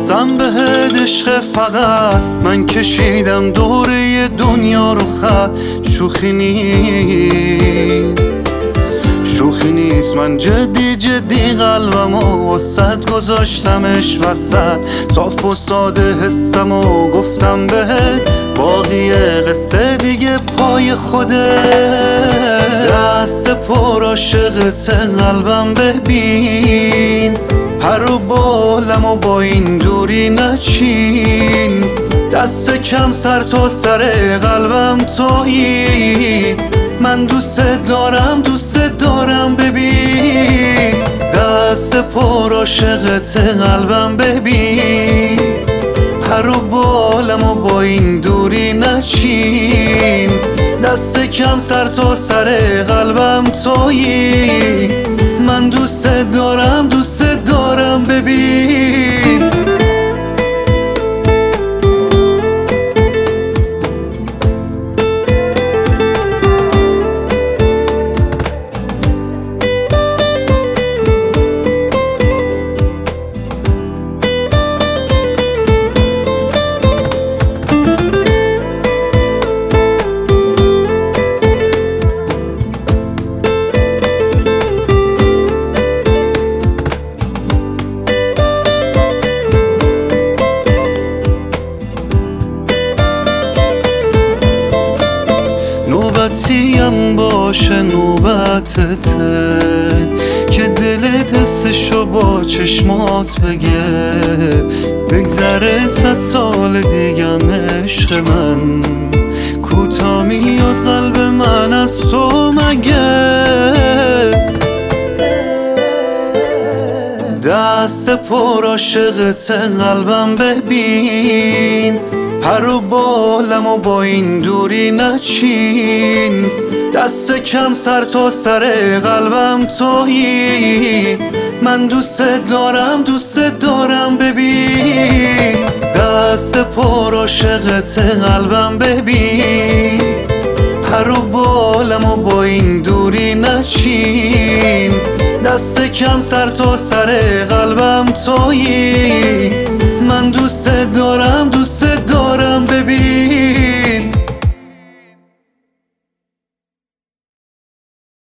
بستم بهت عشق فقط، من کشیدم دوره دنیا رو خط. شوخی نیست شوخی نیست، من جدی جدی قلبمو وسط گذاشتمش وسط. صاف و ساده حسمو گفتم بهت، باقی قصه دیگه پای خودت. دست پر عاشقت قلبم ببین، پر و بالم و با این دوری نچین. دست کم سر تا سر قلبم تویی، من دوست دارم ببین. دست پر عاشقت قلبم ببین، پر و بالم و با این دوری نچین. دست کم سر تا سر قلبم تویی، من دوست دارم ببین. نوبتیم باشه نوبتته، که دلت حسشو با چشمات بگه. بگذره 100 سال دیگم عشق من، کوتا میاد قلب من از تو مگه. دست پر عاشقت قلبم ببین، پر و بالم و با این دوری نچین. دست کم سر تا سر قلبم تویی، من دوست دارم ببین. دست پر عاشقت قلبم ببین، پر و بالم و با این دوری نچین. دست کم سر تا سر قلبم تویی، من دوست دارم ببین.